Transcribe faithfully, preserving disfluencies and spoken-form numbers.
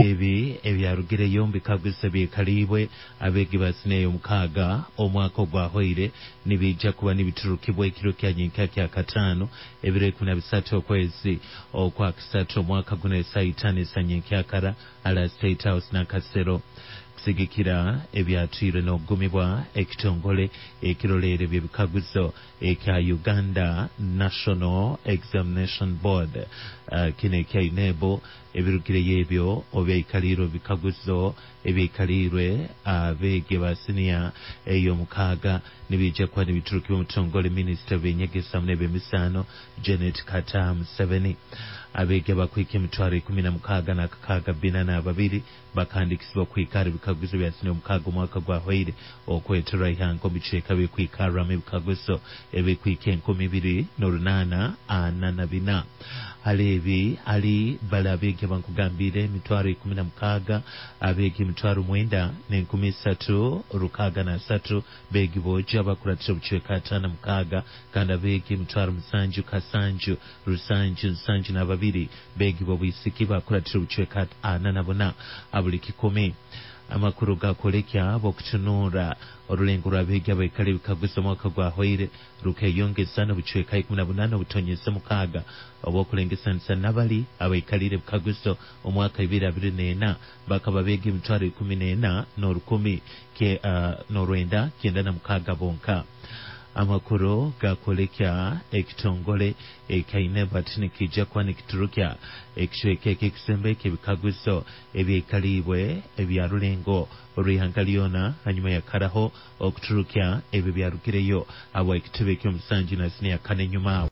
ebi ebyarugireyo mbikagusa byekalibwe abegi basineyo mukaaga omwaka ogwahwaire nibijja kuba nibiturukibwa ekiro kya nyenka kya kataano ebiro ekumi na bisatu okwezi okwa kisatu omwaka guno esaawa itaano eza nyenkyakara ala State House Nakasero kusigikira ebyatwire n'okugumibwa ekitongole ekirolere byebikaguzo ekya Uganda National Examination Board uh, kino ekya inebo ebirugireyo ebyo obyekaliro bikaguzo ebyekalirwe abege basinia eyo mukaaga nibijja kuba nibiturukibwa omutongole Minister byenyegesa n'ebyemisano Janet Kata Museveni abege bakwika emitwaro ekumi na mukaaga n'akakaaga bina n'ababiri bakandikisibwa kwikara ebikaguzo byasine omukaaga omwaka gwahwaire okwetera ihango biceeka byekwikaramu ebikaguzo ebikwika enkumi ibiri n'olunaana ana na bina alebi ali bala abege bankugambire emitwaro ekumi na mukaaga abege emitwaro mwenda n'enkumi isatu rukaaga na satu begi boja bakuratira obucweka ataano mukaaga kandi abege emitwaro musanju kasanju rusanju nsanju n'ababiri begi bobwisiki bakuratira obucweka ana na buna abuli kikumi amakuru gakolekya bokutunura orulengo rwabege abaikale bikaguza omwaka gwahwaire rukeyongeza n'obucweka ikumi na bunana obutonyeza mukaaga obwokulengesanisa n'abali abaikalire bikaguzo omwaka ibiri abiri n'ena bakaba bege emitwaro ikumi n'ena n'orukumi ke uh, n'orwenda kenda na mukaaga bonka amakuru gakolekya ekitongole ekaineba tinikijja kuba nikiturukya ekicweka ekisembe kebikaguzo ebyekalibwe ebyarulengo olwihanga lyona hanyuma yakaraho okuturukya ebyo byarugireyo abwa ekitebe ky'omusanju na siniya kane nyuma